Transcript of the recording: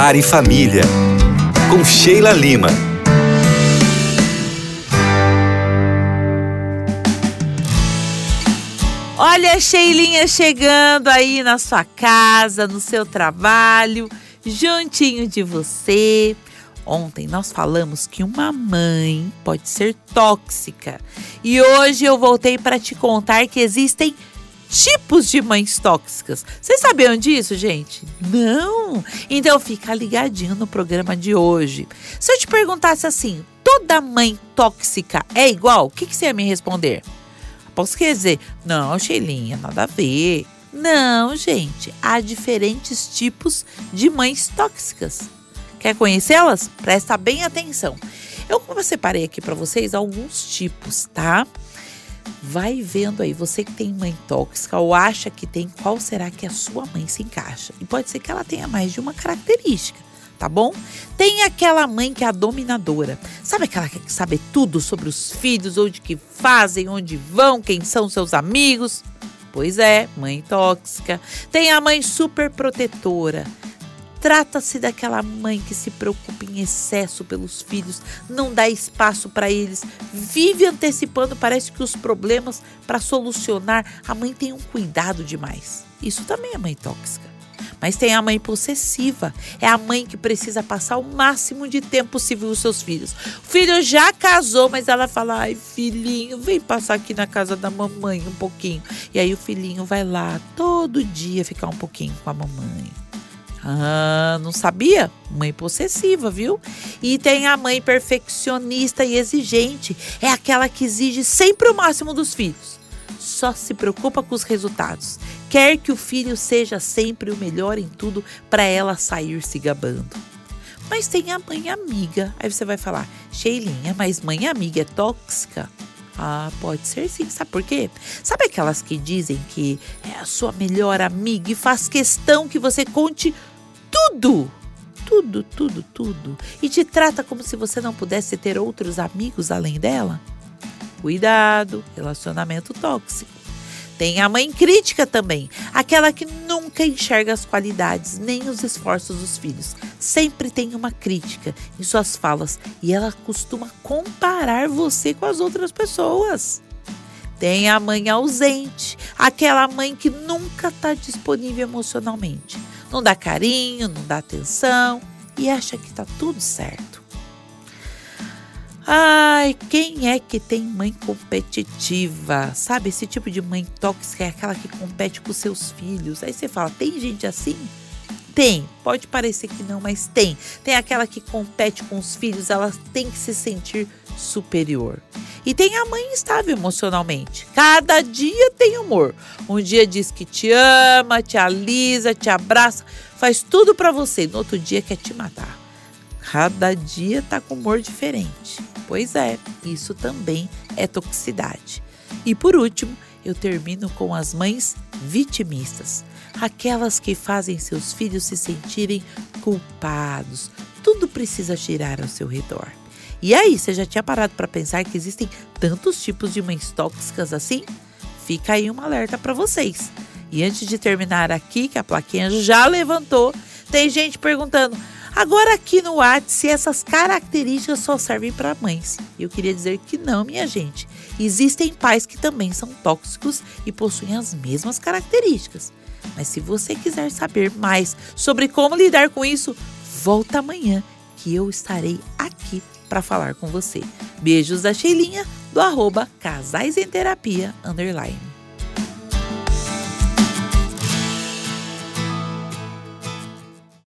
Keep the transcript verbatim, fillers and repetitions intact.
Lar e Família, com Sheila Lima. Olha a Sheilinha chegando aí na sua casa, no seu trabalho, juntinho de você. Ontem nós falamos que uma mãe pode ser tóxica. E hoje eu voltei para te contar que existem tipos de mães tóxicas. Vocês sabiam disso, gente? Não? Então fica ligadinho no programa de hoje. Se eu te perguntasse assim, toda mãe tóxica é igual? O que, que você ia me responder? Posso quer dizer, não, Sheilinha, nada a ver. Não, gente, há diferentes tipos de mães tóxicas. Quer conhecê-las? Presta bem atenção. Eu separei aqui para vocês alguns tipos, tá? Vai vendo aí, você que tem mãe tóxica ou acha que tem, qual será que a sua mãe se encaixa? E pode ser que ela tenha mais de uma característica, tá bom? Tem aquela mãe que é a dominadora. Sabe aquela que sabe tudo sobre os filhos, onde que fazem, onde vão, quem são seus amigos? Pois é, mãe tóxica. Tem a mãe super protetora. Trata-se daquela mãe que se preocupa em excesso pelos filhos, não dá espaço para eles, vive antecipando, parece que os problemas para solucionar, a mãe tem um cuidado demais. Isso também é mãe tóxica. Mas tem a mãe possessiva, é a mãe que precisa passar o máximo de tempo possível com os seus filhos. O filho já casou, mas ela fala, ai filhinho, vem passar aqui na casa da mamãe um pouquinho. E aí o filhinho vai lá todo dia ficar um pouquinho com a mamãe. Ah, não sabia? Mãe possessiva, viu? E tem a mãe perfeccionista e exigente. É aquela que exige sempre o máximo dos filhos. Só se preocupa com os resultados. Quer que o filho seja sempre o melhor em tudo para ela sair se gabando. Mas tem a mãe amiga. Aí você vai falar, Sheilinha, mas mãe amiga é tóxica? Ah, pode ser sim, sabe por quê? Sabe aquelas que dizem que é a sua melhor amiga e faz questão que você conte tudo, tudo, tudo, tudo, e te trata como se você não pudesse ter outros amigos além dela? Cuidado, relacionamento tóxico. Tem a mãe crítica também, aquela que nunca enxerga as qualidades nem os esforços dos filhos. Sempre tem uma crítica em suas falas e ela costuma comparar você com as outras pessoas. Tem a mãe ausente, aquela mãe que nunca está disponível emocionalmente. Não dá carinho, não dá atenção e acha que está tudo certo. Ai, quem é que tem mãe competitiva? Sabe, esse tipo de mãe tóxica é aquela que compete com seus filhos. Aí você fala, tem gente assim? Tem, pode parecer que não, mas tem. Tem aquela que compete com os filhos, ela tem que se sentir superior. E tem a mãe instável emocionalmente. Cada dia tem humor. Um dia diz que te ama, te alisa, te abraça, faz tudo pra você. No outro dia quer te matar. Cada dia tá com humor diferente. Pois é, isso também é toxicidade. E por último, eu termino com as mães vitimistas. Aquelas que fazem seus filhos se sentirem culpados. Tudo precisa girar ao seu redor. E aí, você já tinha parado para pensar que existem tantos tipos de mães tóxicas assim? Fica aí um alerta para vocês. E antes de terminar aqui, que a plaquinha já levantou, tem gente perguntando, agora aqui no WhatsApp, se essas características só servem para mães. Eu queria dizer que não, minha gente. Existem pais que também são tóxicos e possuem as mesmas características. Mas se você quiser saber mais sobre como lidar com isso, volta amanhã que eu estarei aqui para falar com você. Beijos da Sheilinha, do arroba Casais em Terapia, underline.